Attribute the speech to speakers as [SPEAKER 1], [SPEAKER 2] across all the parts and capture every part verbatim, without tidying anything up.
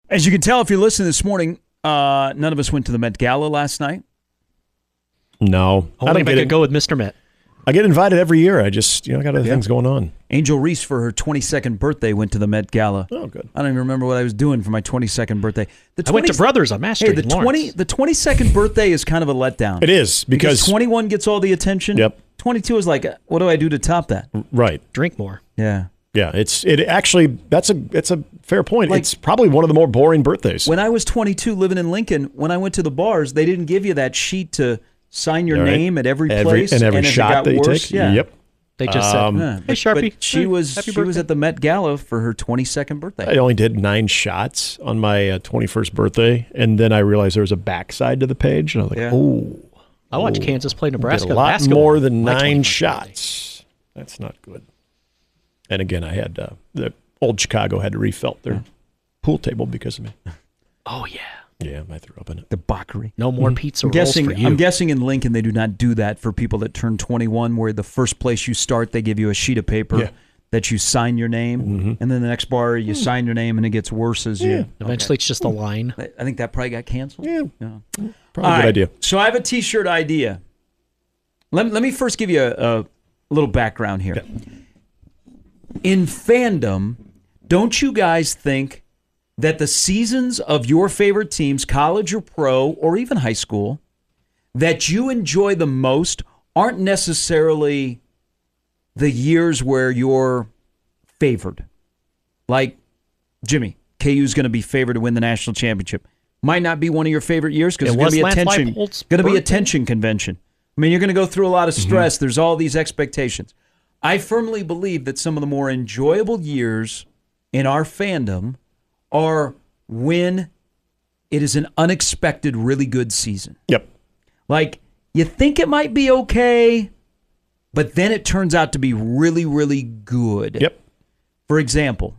[SPEAKER 1] As you can tell, if you're listening this morning, uh, none of us went to the Met Gala last night.
[SPEAKER 2] No.
[SPEAKER 3] Only
[SPEAKER 2] I don't
[SPEAKER 3] if I
[SPEAKER 2] get
[SPEAKER 3] could
[SPEAKER 2] it.
[SPEAKER 3] go with Mister Met.
[SPEAKER 2] I get invited every year. I just, you know, I got other
[SPEAKER 1] Yeah.
[SPEAKER 2] things going on.
[SPEAKER 1] Angel Reese, for her twenty-second birthday, went to the Met Gala.
[SPEAKER 2] Oh, good.
[SPEAKER 1] I don't even remember what I was doing for my twenty-second birthday. The
[SPEAKER 3] I went to
[SPEAKER 1] twenty
[SPEAKER 3] Brothers on Mass
[SPEAKER 1] Hey,
[SPEAKER 3] Street
[SPEAKER 1] the
[SPEAKER 3] in
[SPEAKER 1] twenty
[SPEAKER 3] Lawrence.
[SPEAKER 1] the twenty-second birthday is kind of a letdown.
[SPEAKER 2] It is because,
[SPEAKER 1] because twenty-one gets all the attention.
[SPEAKER 2] Yep.
[SPEAKER 1] twenty-two is like, what do I do to top that?
[SPEAKER 2] right.
[SPEAKER 3] Drink more.
[SPEAKER 1] Yeah.
[SPEAKER 2] Yeah, it's it actually that's a it's a fair point.
[SPEAKER 1] Like-
[SPEAKER 2] it's probably one of the more boring birthdays.
[SPEAKER 1] When I was twenty-two living in Lincoln, when I went to the bars, they didn't give you that sheet to sign your
[SPEAKER 2] All right.
[SPEAKER 1] name at every
[SPEAKER 2] Every-
[SPEAKER 1] place.
[SPEAKER 2] and every
[SPEAKER 1] if it
[SPEAKER 2] shot
[SPEAKER 1] got
[SPEAKER 2] that you
[SPEAKER 1] worse,
[SPEAKER 2] take.
[SPEAKER 1] Yeah.
[SPEAKER 2] Yep.
[SPEAKER 3] They just
[SPEAKER 2] Um,
[SPEAKER 3] said,
[SPEAKER 1] Yeah,
[SPEAKER 3] "Hey,
[SPEAKER 1] but-
[SPEAKER 3] Sharpie,
[SPEAKER 1] but she
[SPEAKER 3] hey,
[SPEAKER 1] was
[SPEAKER 3] happy
[SPEAKER 1] she was
[SPEAKER 3] birthday."
[SPEAKER 1] at the Met Gala for her twenty-second birthday.
[SPEAKER 2] I only did nine shots on my uh, twenty-first birthday, and then I realized there was a backside to the page, and I was like,
[SPEAKER 1] Yeah.
[SPEAKER 2] "Oh,
[SPEAKER 3] I watched
[SPEAKER 2] oh,
[SPEAKER 3] Kansas play
[SPEAKER 2] did
[SPEAKER 3] Nebraska
[SPEAKER 2] a lot
[SPEAKER 3] basketball
[SPEAKER 2] more than
[SPEAKER 3] my
[SPEAKER 2] nine
[SPEAKER 3] twenty-first
[SPEAKER 2] shots. That's not good." And again, I had uh, the old Chicago had to refelt their pool table because of me.
[SPEAKER 3] birthday. Oh yeah.
[SPEAKER 2] Yeah, I threw up in it.
[SPEAKER 1] Debauchery.
[SPEAKER 3] No more pizza
[SPEAKER 1] I'm
[SPEAKER 3] rolls
[SPEAKER 1] guessing,
[SPEAKER 3] for you.
[SPEAKER 1] I'm guessing in Lincoln they do not do that for people that turn twenty-one, where the first place you start, they give you a sheet of paper
[SPEAKER 2] Yeah.
[SPEAKER 1] that you sign your name,
[SPEAKER 2] Mm-hmm.
[SPEAKER 1] and then the next bar you sign your name, and it gets worse as you.
[SPEAKER 3] Eventually, it's just a line.
[SPEAKER 1] I I think that probably got canceled.
[SPEAKER 2] Yeah,
[SPEAKER 1] Yeah.
[SPEAKER 2] probably
[SPEAKER 1] All
[SPEAKER 2] a
[SPEAKER 1] right,
[SPEAKER 2] good idea.
[SPEAKER 1] So I have a T-shirt idea. Let, let me first give you a, a little background here. In fandom, don't you guys think that the seasons of your favorite teams, college or pro, or even high school, that you enjoy the most aren't necessarily the years where you're favored? Like, Jimmy, K U's going to be favored to win the national championship. Might not be one of your favorite years because
[SPEAKER 3] It
[SPEAKER 1] it's going to
[SPEAKER 3] was
[SPEAKER 1] be a
[SPEAKER 3] Lance
[SPEAKER 1] tension.
[SPEAKER 3] Leipold's
[SPEAKER 1] Going to be a
[SPEAKER 3] birthday.
[SPEAKER 1] tension convention. I mean, you're going to go through a lot of stress. There's all these expectations. I firmly believe that some of the more enjoyable years in our fandom are when it is an unexpected, really good season.
[SPEAKER 2] Yep.
[SPEAKER 1] Like, you think it might be okay, but then it turns out to be really, really good.
[SPEAKER 2] Yep.
[SPEAKER 1] For example,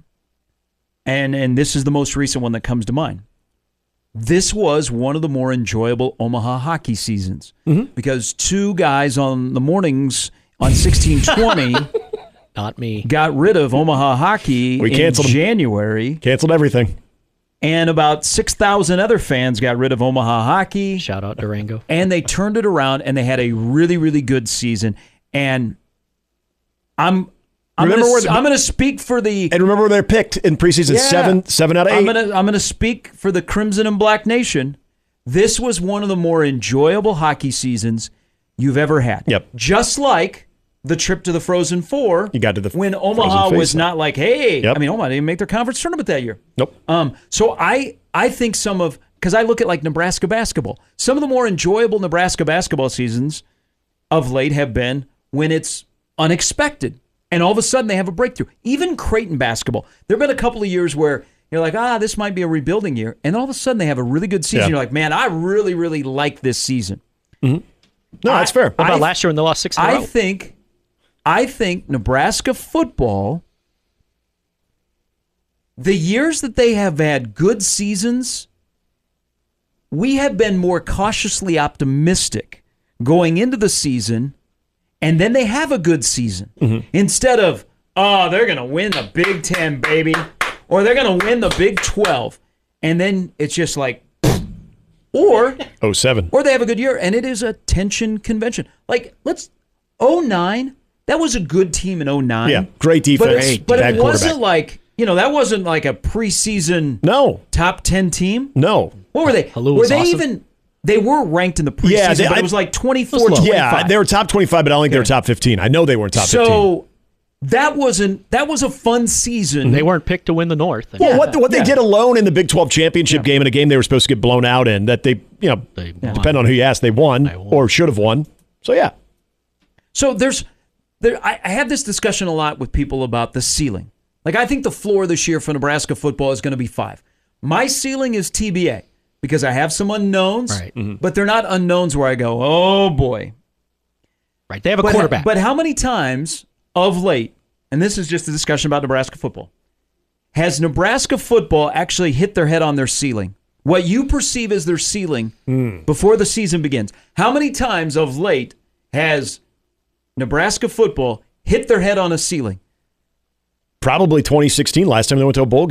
[SPEAKER 1] and and this is the most recent one that comes to mind. This was one of the more enjoyable Omaha hockey seasons because two guys on the mornings on sixteen twenty
[SPEAKER 3] Not me.
[SPEAKER 1] got rid of Omaha hockey
[SPEAKER 2] We
[SPEAKER 1] in
[SPEAKER 2] canceled 'em.
[SPEAKER 1] January,
[SPEAKER 2] Canceled everything.
[SPEAKER 1] and about six thousand other fans got rid of Omaha hockey.
[SPEAKER 3] Shout out Durango.
[SPEAKER 1] And they turned it around, and they had a really, really good season. And I'm, I'm
[SPEAKER 2] Remember
[SPEAKER 1] gonna,
[SPEAKER 2] where the-
[SPEAKER 1] I'm going to speak for the.
[SPEAKER 2] And remember, they're picked in preseason
[SPEAKER 1] Yeah.
[SPEAKER 2] seven, seven out of eight.
[SPEAKER 1] I'm going to, I'm going to speak for the Crimson and Black Nation. This was one of the more enjoyable hockey seasons you've ever had.
[SPEAKER 2] Yep.
[SPEAKER 1] Just like the trip to the Frozen Four.
[SPEAKER 2] You got to the
[SPEAKER 1] when
[SPEAKER 2] Frozen
[SPEAKER 1] Omaha was
[SPEAKER 2] Face-Off.
[SPEAKER 1] not like, hey,
[SPEAKER 2] Yep.
[SPEAKER 1] I mean, Omaha didn't make their conference tournament that year.
[SPEAKER 2] Nope.
[SPEAKER 1] Um, so I I think some of because I look at like Nebraska basketball. Some of the more enjoyable Nebraska basketball seasons of late have been when it's unexpected and all of a sudden they have a breakthrough. Even Creighton basketball. There have been a couple of years where you're like, ah, this might be a rebuilding year, and all of a sudden they have a really good season.
[SPEAKER 2] Yeah.
[SPEAKER 1] You're like, man, I really, really like this season.
[SPEAKER 2] No, that's fair.
[SPEAKER 3] What about
[SPEAKER 1] I-
[SPEAKER 3] last year when they lost six in a
[SPEAKER 1] I
[SPEAKER 3] row?
[SPEAKER 1] think, I think Nebraska football, the years that they have had good seasons, we have been more cautiously optimistic going into the season, and then they have a good season. Instead of, oh, they're going to win the Big Ten, baby, or they're going to win the Big twelve, and then it's just like, or
[SPEAKER 2] oh seven.
[SPEAKER 1] or they have a good year, and it is a tension convention. Like, let's, oh nine, that was a good team in oh nine.
[SPEAKER 2] Yeah, great defense.
[SPEAKER 1] But, it's, but
[SPEAKER 2] bad
[SPEAKER 1] it wasn't
[SPEAKER 2] quarterback.
[SPEAKER 1] like, you know, that wasn't like a preseason
[SPEAKER 2] No,
[SPEAKER 1] top ten team.
[SPEAKER 2] no.
[SPEAKER 1] What were they?
[SPEAKER 3] Halu
[SPEAKER 1] were
[SPEAKER 3] was
[SPEAKER 1] they
[SPEAKER 3] awesome.
[SPEAKER 1] even, they were ranked in the preseason,
[SPEAKER 2] Yeah, they-
[SPEAKER 1] but
[SPEAKER 2] I-
[SPEAKER 1] it was like twenty-four,
[SPEAKER 3] It was low.
[SPEAKER 1] twenty-five.
[SPEAKER 2] Yeah, they were top twenty-five, but I don't think they were top fifteen. I know they weren't top fifteen.
[SPEAKER 1] So that wasn't, that was a fun season.
[SPEAKER 3] They weren't picked to win the North.
[SPEAKER 2] Well, what what
[SPEAKER 1] yeah.
[SPEAKER 2] they did alone in the Big twelve championship game in a game they were supposed to get blown out in, that they, you know,
[SPEAKER 3] They won.
[SPEAKER 2] depending on who you ask, they won,
[SPEAKER 3] They won.
[SPEAKER 2] or should have won. So, yeah.
[SPEAKER 1] So there's, there. I, I have this discussion a lot with people about the ceiling. Like, I think the floor this year for Nebraska football is going to be five. My ceiling is T B A because I have some unknowns,
[SPEAKER 3] Right.
[SPEAKER 2] Mm-hmm.
[SPEAKER 1] but they're not unknowns where I go, oh boy.
[SPEAKER 3] Right. They have a
[SPEAKER 1] But,
[SPEAKER 3] quarterback.
[SPEAKER 1] but how many times of late, and this is just a discussion about Nebraska football, has Nebraska football actually hit their head on their ceiling? What you perceive as their ceiling before the season begins. How many times of late has Nebraska football hit their head on a ceiling?
[SPEAKER 2] Probably twenty sixteen, last time they went to a bowl game.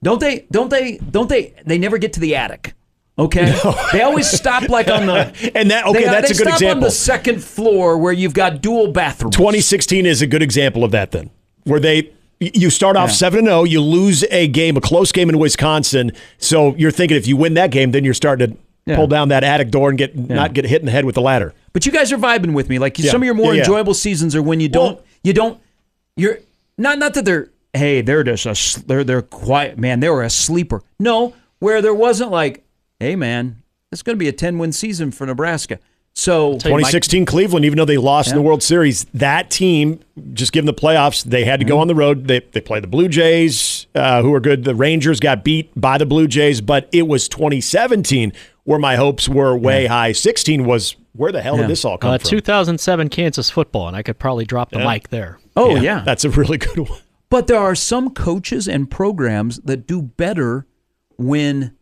[SPEAKER 1] Don't they? Don't they? Don't they? They never get to the attic. Okay, they always stop like on the
[SPEAKER 2] and that okay,
[SPEAKER 1] they,
[SPEAKER 2] that's
[SPEAKER 1] they
[SPEAKER 2] a good
[SPEAKER 1] stop
[SPEAKER 2] example.
[SPEAKER 1] on the second floor where you've got dual bathrooms.
[SPEAKER 2] twenty sixteen is a good example of that. Then, where they you start off
[SPEAKER 1] Yeah.
[SPEAKER 2] seven and zero, you lose a game, a close game in Wisconsin. So you're thinking if you win that game, then you're starting to
[SPEAKER 1] Yeah.
[SPEAKER 2] pull down that attic door and get not get hit in the head with the ladder.
[SPEAKER 1] But you guys are vibing with me. Like
[SPEAKER 2] Yeah.
[SPEAKER 1] some of your more
[SPEAKER 2] Yeah, yeah.
[SPEAKER 1] enjoyable seasons are when you don't,
[SPEAKER 2] Well-
[SPEAKER 1] you don't, you're not not that they're hey they're just a s- they're they're quiet man they were a sleeper. No, where there wasn't like hey man it's going to be a ten win season for Nebraska. So
[SPEAKER 3] Tell you,
[SPEAKER 2] twenty sixteen Cleveland, even though they lost in the
[SPEAKER 1] Yeah.
[SPEAKER 2] World Series, that team, just given the playoffs, they had to go on the road. They they played the Blue Jays, uh, who are good. The Rangers got beat by the Blue Jays, but it was twenty seventeen where my hopes were way high. sixteen was where the hell
[SPEAKER 1] Yeah.
[SPEAKER 2] did this all come
[SPEAKER 3] Uh,
[SPEAKER 2] from?
[SPEAKER 3] two thousand seven Kansas football, and I could probably drop the
[SPEAKER 2] Yeah.
[SPEAKER 3] mic there.
[SPEAKER 1] oh yeah.
[SPEAKER 2] That's a really good one.
[SPEAKER 1] But there are some coaches and programs that do better when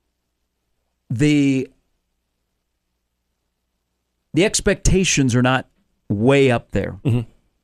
[SPEAKER 1] the the expectations are not way up there. Some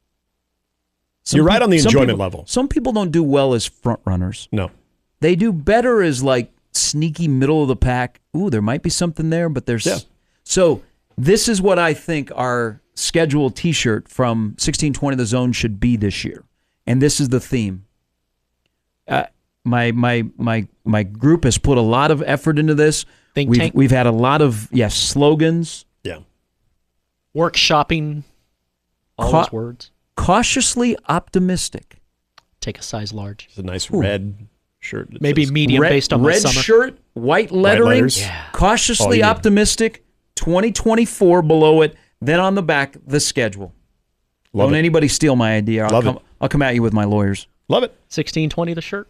[SPEAKER 2] You're right on the
[SPEAKER 1] some
[SPEAKER 2] enjoyment
[SPEAKER 1] people-
[SPEAKER 2] level.
[SPEAKER 1] Some people don't do well as front runners.
[SPEAKER 2] No.
[SPEAKER 1] They do better as like sneaky middle of the pack. Ooh, there might be something there, but there's
[SPEAKER 2] Yeah.
[SPEAKER 1] so this is what I think our scheduled T-shirt from sixteen twenty The Zone should be this year, and this is the theme. Uh, my my my my group has put a lot of effort into this.
[SPEAKER 3] Think
[SPEAKER 1] we've
[SPEAKER 3] tank.
[SPEAKER 1] we've had a lot of yes slogans.
[SPEAKER 2] Yeah.
[SPEAKER 3] Workshopping, all
[SPEAKER 1] Ca-
[SPEAKER 3] those words.
[SPEAKER 1] Cautiously optimistic.
[SPEAKER 3] Take a size large.
[SPEAKER 2] It's a nice red shirt. that
[SPEAKER 3] Maybe
[SPEAKER 2] says-
[SPEAKER 3] medium
[SPEAKER 1] red,
[SPEAKER 3] based on my
[SPEAKER 1] red
[SPEAKER 3] summer.
[SPEAKER 1] shirt, white lettering,
[SPEAKER 2] letters.
[SPEAKER 3] Yeah.
[SPEAKER 1] cautiously
[SPEAKER 2] All you need.
[SPEAKER 1] optimistic, twenty twenty-four below it, then on the back, the schedule.
[SPEAKER 2] Love
[SPEAKER 1] Don't
[SPEAKER 2] it.
[SPEAKER 1] anybody steal my idea. I'll
[SPEAKER 2] Love
[SPEAKER 1] come,
[SPEAKER 2] it.
[SPEAKER 1] I'll come at you with my lawyers.
[SPEAKER 2] Love it.
[SPEAKER 3] sixteen twenty the shirt.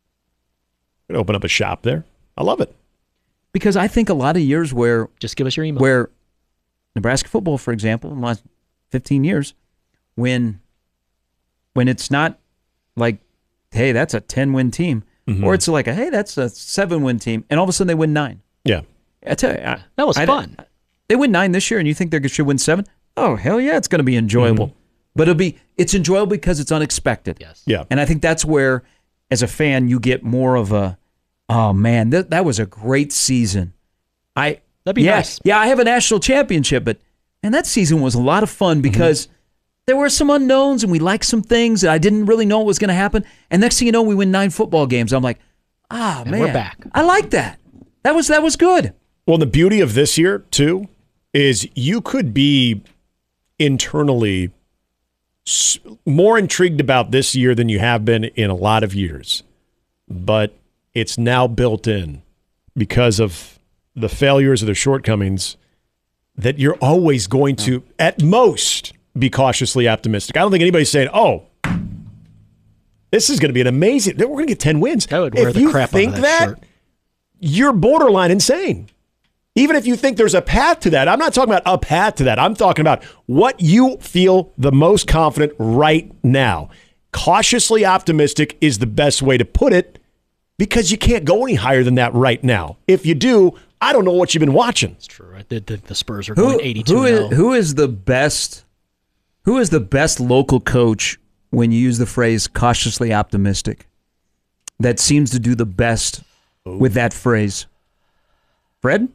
[SPEAKER 2] Gonna open up a shop there. I love it.
[SPEAKER 1] Because I think a lot of years where
[SPEAKER 3] Just give us your email.
[SPEAKER 1] where Nebraska football, for example, in the last fifteen years, when when it's not like, hey, that's a ten-win team,
[SPEAKER 2] Mm-hmm.
[SPEAKER 1] or it's like, a, hey, that's a seven-win team, and all of a sudden they win nine.
[SPEAKER 2] Yeah.
[SPEAKER 1] I tell you, I,
[SPEAKER 3] That was
[SPEAKER 1] I-
[SPEAKER 3] fun.
[SPEAKER 1] They win nine this year, and you think they should win seven? Oh, hell yeah, it's going to be enjoyable.
[SPEAKER 2] Mm-hmm.
[SPEAKER 1] But it'll be it's enjoyable because it's unexpected.
[SPEAKER 3] Yes.
[SPEAKER 2] Yeah.
[SPEAKER 1] And I think that's where, as a fan, you get more of a, oh man, that that was a great season. I
[SPEAKER 3] That'd be
[SPEAKER 1] yeah,
[SPEAKER 3] nice.
[SPEAKER 1] Yeah, I have a national championship, but and that season was a lot of fun because there were some unknowns and we liked some things that I didn't really know what was going to happen. And next thing you know, we win nine football games. I'm like, ah
[SPEAKER 3] And
[SPEAKER 1] man,
[SPEAKER 3] we're back.
[SPEAKER 1] I like that. That was that was good.
[SPEAKER 2] Well, the beauty of this year, too, is you could be internally s- more intrigued about this year than you have been in a lot of years. But it's now built in because of the failures or the shortcomings that you're always going to, at most, be cautiously optimistic. I don't think anybody's saying, oh, this is going to be an amazing, we're going to get ten wins.
[SPEAKER 3] I would wear
[SPEAKER 2] if
[SPEAKER 3] the
[SPEAKER 2] you
[SPEAKER 3] crap out of
[SPEAKER 2] think
[SPEAKER 3] that
[SPEAKER 2] that,
[SPEAKER 3] shirt.
[SPEAKER 2] you're borderline insane. Even if you think there's a path to that, I'm not talking about a path to that. I'm talking about what you feel the most confident right now. Cautiously optimistic is the best way to put it because you can't go any higher than that right now. If you do, I don't know what you've been watching.
[SPEAKER 3] It's true. Right? The, the, the Spurs are
[SPEAKER 1] Who,
[SPEAKER 3] going eighty-two
[SPEAKER 1] who is
[SPEAKER 3] now.
[SPEAKER 1] who is the best who is the best local coach when you use the phrase cautiously optimistic that seems to do the best with that phrase? Fred?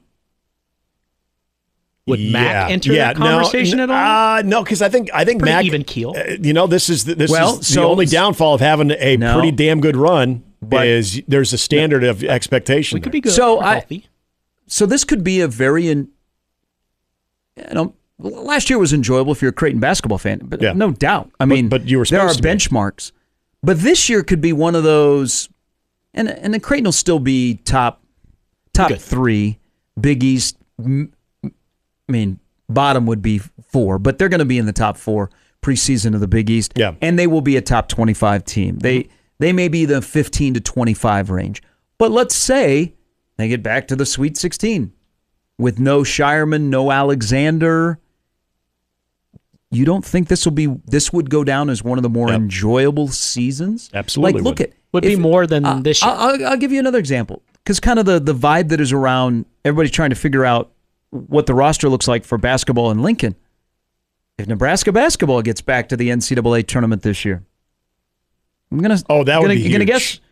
[SPEAKER 3] Would Mac enter that
[SPEAKER 2] no,
[SPEAKER 3] conversation
[SPEAKER 2] n-
[SPEAKER 3] at all?
[SPEAKER 2] Uh, no, because I think I think
[SPEAKER 3] Pretty
[SPEAKER 2] Mac
[SPEAKER 3] even keel.
[SPEAKER 2] uh, you know, this is the, this
[SPEAKER 1] Well,
[SPEAKER 2] is
[SPEAKER 1] so-
[SPEAKER 2] the only downfall of having a
[SPEAKER 1] No.
[SPEAKER 2] pretty damn good run.
[SPEAKER 1] But-
[SPEAKER 2] is there's a standard of expectation.
[SPEAKER 3] we could
[SPEAKER 2] there.
[SPEAKER 3] be good.
[SPEAKER 1] So
[SPEAKER 3] We're
[SPEAKER 1] I-
[SPEAKER 3] healthy.
[SPEAKER 1] So this could be a very in, you know, last year was enjoyable if you're a Creighton basketball fan, but
[SPEAKER 2] Yeah.
[SPEAKER 1] no doubt. I mean,
[SPEAKER 2] but you were
[SPEAKER 1] there are
[SPEAKER 2] supposed to be.
[SPEAKER 1] benchmarks. But this year could be one of those, and and the Creighton will still be top top
[SPEAKER 3] Good.
[SPEAKER 1] three. Big East, m- I mean, bottom would be four, but they're going to be in the top four preseason of the Big East.
[SPEAKER 2] Yeah.
[SPEAKER 1] And they will be a top twenty-five team. They they may be the fifteen to twenty-five range. But let's say they get back to the Sweet sixteen with no Shireman, no Alexander. You don't think this will be this would go down as one of the more
[SPEAKER 2] Yep.
[SPEAKER 1] enjoyable seasons?
[SPEAKER 2] Absolutely
[SPEAKER 1] Like, look
[SPEAKER 2] would.
[SPEAKER 1] at
[SPEAKER 3] Would be more than
[SPEAKER 1] uh,
[SPEAKER 3] this year.
[SPEAKER 1] I'll, I'll, I'll give you another example because kind of the the vibe that is around everybody's trying to figure out what the roster looks like for basketball in Lincoln. If Nebraska basketball gets back to the N C double A tournament this year, I'm gonna
[SPEAKER 2] Oh, that would
[SPEAKER 1] gonna,
[SPEAKER 2] be
[SPEAKER 1] you gonna
[SPEAKER 2] huge.
[SPEAKER 1] guess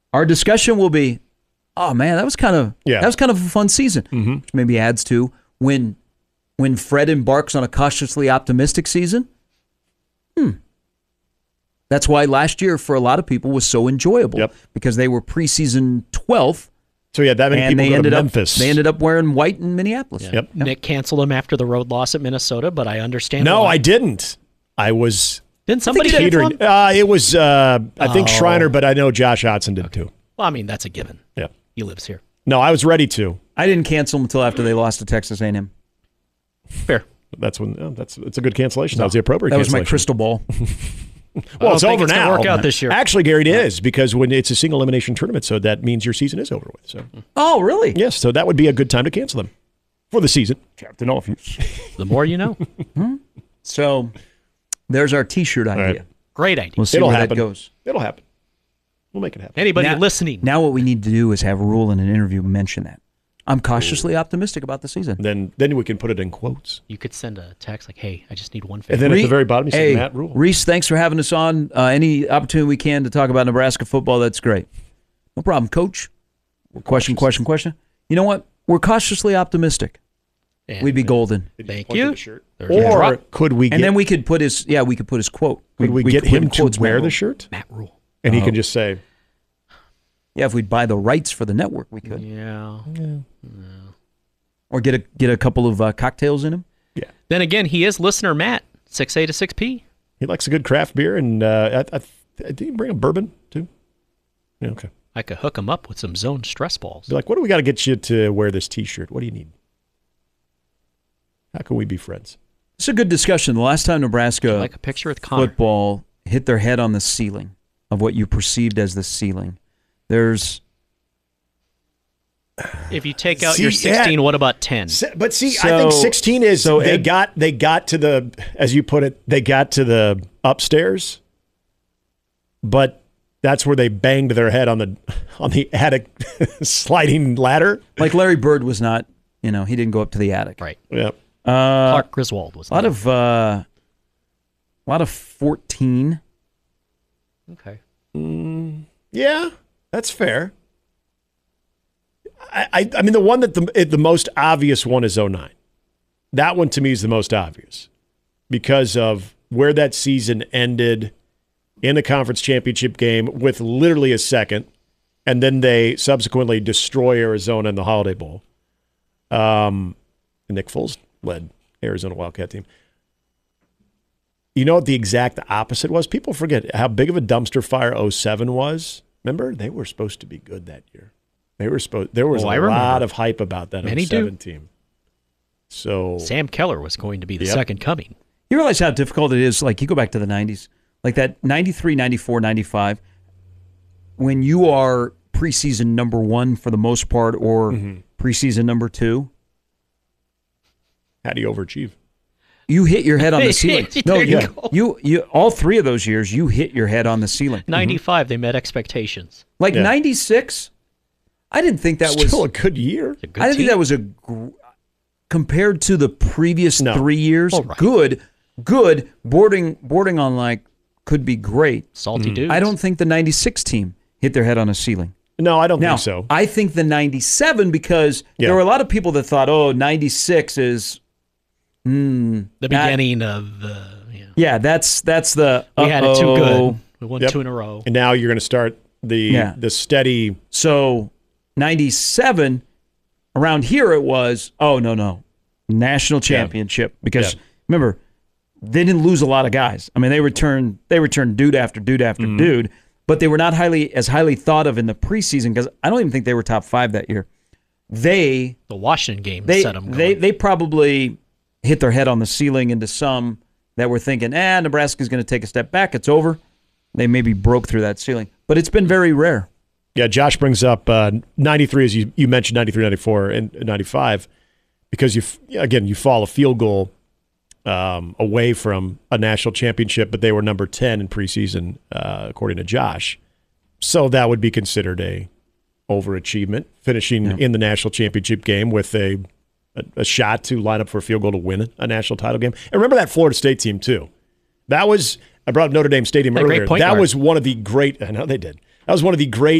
[SPEAKER 1] our discussion will be, oh man, that was kind of
[SPEAKER 2] yeah.
[SPEAKER 1] that was kind of a fun season.
[SPEAKER 2] Mm-hmm.
[SPEAKER 1] Which maybe adds to when when Fred embarks on a cautiously optimistic season. Hmm. That's why last year for a lot of people was so enjoyable
[SPEAKER 2] yep.
[SPEAKER 1] because they were preseason twelfth.
[SPEAKER 2] So yeah, that many
[SPEAKER 1] and
[SPEAKER 2] people
[SPEAKER 1] they
[SPEAKER 2] go
[SPEAKER 1] ended
[SPEAKER 2] to
[SPEAKER 1] up,
[SPEAKER 2] Memphis.
[SPEAKER 1] They ended up wearing white in Minneapolis.
[SPEAKER 3] Yeah.
[SPEAKER 2] Yep.
[SPEAKER 3] Nick canceled him after the road loss at Minnesota, but I understand.
[SPEAKER 2] No,
[SPEAKER 3] why.
[SPEAKER 2] I didn't. I was.
[SPEAKER 3] Didn't somebody
[SPEAKER 2] I
[SPEAKER 3] cancel him?
[SPEAKER 2] Uh, it was, uh, I think
[SPEAKER 3] Oh.
[SPEAKER 2] Schreiner, but I know Josh Hodson did
[SPEAKER 3] okay.
[SPEAKER 2] too.
[SPEAKER 3] Well, I mean, that's a given.
[SPEAKER 2] Yeah.
[SPEAKER 3] He lives here.
[SPEAKER 2] No, I was ready to.
[SPEAKER 1] I didn't cancel them until after they lost to Texas A and M.
[SPEAKER 3] Fair.
[SPEAKER 2] That's when. Oh, that's it's a good cancellation. No, that was the appropriate.
[SPEAKER 1] That was my
[SPEAKER 2] cancellation.
[SPEAKER 1] crystal ball.
[SPEAKER 2] Well, it's over
[SPEAKER 3] it's
[SPEAKER 2] now.
[SPEAKER 3] Work out this year.
[SPEAKER 2] Actually, Gary, it is because when it's a single elimination tournament, so that means your season is over with. So
[SPEAKER 1] Oh, really?
[SPEAKER 2] yes, so that would be a good time to cancel them for the season.
[SPEAKER 1] Captain Office.
[SPEAKER 3] The more you know.
[SPEAKER 1] So there's our T-shirt idea.
[SPEAKER 2] right.
[SPEAKER 3] Great idea.
[SPEAKER 1] We'll see
[SPEAKER 2] It'll
[SPEAKER 1] where
[SPEAKER 2] happen.
[SPEAKER 1] that goes.
[SPEAKER 2] It'll happen. We'll make it happen.
[SPEAKER 3] Anybody
[SPEAKER 1] Now-
[SPEAKER 3] listening?
[SPEAKER 1] Now what we need to do is have a rule in an interview mention that. I'm cautiously optimistic about the season.
[SPEAKER 2] Then then we can put it in quotes.
[SPEAKER 3] You could send a text like, "Hey, I just need one
[SPEAKER 2] And
[SPEAKER 3] favor."
[SPEAKER 2] then
[SPEAKER 1] Re-
[SPEAKER 2] at the very bottom, you say
[SPEAKER 1] hey,
[SPEAKER 2] Matt Rule.
[SPEAKER 1] Reese, thanks for having us on. Uh, any opportunity we can to talk about Nebraska football, that's great. No problem, Coach. Question, question, question. You know what? We're cautiously optimistic.
[SPEAKER 3] And
[SPEAKER 1] We'd be golden.
[SPEAKER 3] Thank
[SPEAKER 2] point to
[SPEAKER 3] you.
[SPEAKER 2] the shirt?
[SPEAKER 3] There's your
[SPEAKER 2] Or
[SPEAKER 3] drop.
[SPEAKER 2] could we get,
[SPEAKER 1] And then we could put his, yeah, we could put his quote.
[SPEAKER 2] could we,
[SPEAKER 1] we
[SPEAKER 2] get
[SPEAKER 1] could put
[SPEAKER 2] him
[SPEAKER 1] in
[SPEAKER 2] to
[SPEAKER 1] quotes,
[SPEAKER 2] wear
[SPEAKER 1] Matt
[SPEAKER 2] the
[SPEAKER 1] Rule.
[SPEAKER 2] shirt?
[SPEAKER 3] Matt Rule.
[SPEAKER 2] And he
[SPEAKER 1] Oh.
[SPEAKER 2] can just say,
[SPEAKER 1] Yeah, if we'd buy the rights for the network, we could.
[SPEAKER 3] Yeah.
[SPEAKER 1] Or get a get a couple of uh, cocktails in him.
[SPEAKER 2] yeah.
[SPEAKER 3] Then again, he is listener Matt, six A to six P.
[SPEAKER 2] He likes a good craft beer. And uh, I, I, did he bring a bourbon too? Yeah, okay.
[SPEAKER 3] I could hook him up with some zone stress balls.
[SPEAKER 2] Be like, what do we got to get you to wear this T-shirt? What do you need? How can we be friends?
[SPEAKER 1] It's a good discussion. The last time Nebraska
[SPEAKER 3] Like a picture with Connor.
[SPEAKER 1] football hit their head on the ceiling of what you perceived as the ceiling, there's
[SPEAKER 3] If you take out
[SPEAKER 2] See,
[SPEAKER 3] your sixteen,
[SPEAKER 2] yeah.
[SPEAKER 3] what about ten?
[SPEAKER 2] Se- But see, I
[SPEAKER 1] So-
[SPEAKER 2] think sixteen is
[SPEAKER 1] so
[SPEAKER 2] they
[SPEAKER 1] Ed-
[SPEAKER 2] got they got to the, as you put it, they got to the upstairs, but that's where they banged their head on the on the attic sliding ladder.
[SPEAKER 1] like Larry Bird was not, you know, he didn't go up to the attic.
[SPEAKER 3] Right.
[SPEAKER 2] Yeah.
[SPEAKER 1] Uh,
[SPEAKER 3] Clark Griswold was
[SPEAKER 1] a lot of uh, a lot of fourteen.
[SPEAKER 3] Okay.
[SPEAKER 2] Yeah, that's fair. I, I, I mean, the one that the it- the most obvious one is oh nine. That one to me is the most obvious because of where that season ended in the conference championship game with literally a second, and then they subsequently destroy Arizona in the Holiday Bowl. Um, and Nick Foles led Arizona Wildcat team. You know what the exact opposite was? People forget how big of a dumpster fire oh seven was. Remember, they were supposed to be good that year. They were supposed. There was
[SPEAKER 3] Oh,
[SPEAKER 2] a
[SPEAKER 3] I remember.
[SPEAKER 2] lot of hype about that
[SPEAKER 3] Many
[SPEAKER 2] oh seven
[SPEAKER 3] do.
[SPEAKER 2] team. So
[SPEAKER 3] Sam Keller was going to be the
[SPEAKER 2] Yep.
[SPEAKER 3] second coming.
[SPEAKER 1] You realize how difficult it is? Like, you go back to the nineties, like that ninety-three, ninety-four, ninety-five, when you are preseason number one for the most part or
[SPEAKER 2] Mm-hmm.
[SPEAKER 1] preseason number two,
[SPEAKER 2] how do you overachieve?
[SPEAKER 1] you hit your head on the ceiling. No,
[SPEAKER 3] There you
[SPEAKER 1] you,
[SPEAKER 3] go.
[SPEAKER 1] you, you, all three of those years, you hit your head on the ceiling.
[SPEAKER 3] ninety-five, they met expectations.
[SPEAKER 1] Like
[SPEAKER 2] Yeah.
[SPEAKER 1] ninety-six, I didn't think that was.
[SPEAKER 2] Still a good year.
[SPEAKER 3] It's a good
[SPEAKER 1] I didn't
[SPEAKER 3] team.
[SPEAKER 1] think that was a gr- compared to the previous
[SPEAKER 2] No.
[SPEAKER 1] three years.
[SPEAKER 3] Oh, right.
[SPEAKER 1] Good, good. Bordering, bordering on like could be great.
[SPEAKER 3] Salty dudes.
[SPEAKER 1] Mm-hmm. I don't think the ninety-six team hit their head on a ceiling.
[SPEAKER 2] No, I don't
[SPEAKER 1] Now,
[SPEAKER 2] think so.
[SPEAKER 1] I think the ninety-seven because
[SPEAKER 2] Yeah.
[SPEAKER 1] there were a lot of people that thought, oh, ninety-six is, mm,
[SPEAKER 3] The
[SPEAKER 1] that-
[SPEAKER 3] beginning of the. Yeah.
[SPEAKER 1] yeah, that's that's the.
[SPEAKER 3] We had it too
[SPEAKER 1] uh-oh.
[SPEAKER 3] good. We won
[SPEAKER 2] Yep.
[SPEAKER 3] two in a row.
[SPEAKER 2] And now you're going to start the
[SPEAKER 1] Yeah.
[SPEAKER 2] the steady.
[SPEAKER 1] So ninety-seven, around here it was, oh, no, no, national championship. Because
[SPEAKER 2] Yeah.
[SPEAKER 1] remember, they didn't lose a lot of guys. I mean, they returned they returned dude after dude after
[SPEAKER 2] Mm-hmm.
[SPEAKER 1] dude, but they were not highly as highly thought of in the preseason because I don't even think they were top five that year. They
[SPEAKER 3] The Washington game
[SPEAKER 1] they
[SPEAKER 3] set them going.
[SPEAKER 1] they they probably hit their head on the ceiling into some that were thinking, ah, Nebraska's going to take a step back. It's over. They maybe broke through that ceiling, but it's been very rare.
[SPEAKER 2] Yeah, Josh brings up uh, ninety-three, as you, you mentioned, ninety-three, ninety-four, and ninety-five, because, you f- again, you fall a field goal um, away from a national championship, but they were number ten in preseason, uh, according to Josh. So that would be considered a overachievement, finishing
[SPEAKER 1] Yeah.
[SPEAKER 2] in the national championship game with a, a a shot to line up for a field goal to win a national title game. And remember that Florida State team, too. That was, I brought up Notre Dame Stadium
[SPEAKER 3] Had a great
[SPEAKER 2] earlier.
[SPEAKER 3] point
[SPEAKER 2] That
[SPEAKER 3] guard.
[SPEAKER 2] was one of the great, I know they did. That was one of the great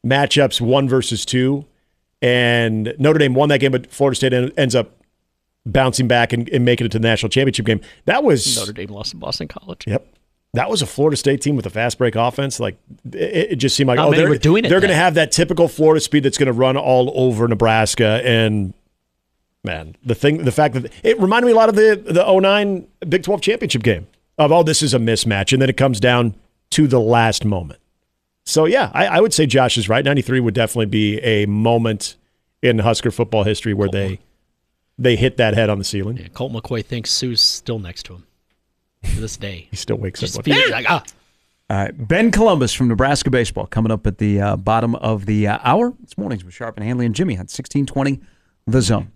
[SPEAKER 2] matchups one versus two, and Notre Dame won that game, but Florida State en- ends up bouncing back and, and making it to the national championship game. That was
[SPEAKER 3] Notre Dame lost to Boston College.
[SPEAKER 2] Yep. That was a Florida State team with a fast break offense. Like it, it just seemed like
[SPEAKER 3] Not
[SPEAKER 2] oh,
[SPEAKER 3] many
[SPEAKER 2] they're,
[SPEAKER 3] were doing it
[SPEAKER 2] they're going to
[SPEAKER 3] then.
[SPEAKER 2] have that typical Florida speed that's going to run all over Nebraska. And man, the thing, the fact that it reminded me a lot of the the oh nine Big twelve championship game of oh, this is a mismatch, and then it comes down to the last moment. So yeah, I, I would say Josh is right. ninety-three would definitely be a moment in Husker football history where they they hit that head on the ceiling.
[SPEAKER 3] Yeah, Colt McCoy thinks Sue's still next to him to this day.
[SPEAKER 2] He still wakes
[SPEAKER 3] Just
[SPEAKER 2] up.
[SPEAKER 3] feels like ah.
[SPEAKER 1] All right, Ben Columbus from Nebraska Baseball coming up at the uh, bottom of the uh, hour. It's mornings with Sharp and Hanley and Jimmy on sixteen twenty The Zone.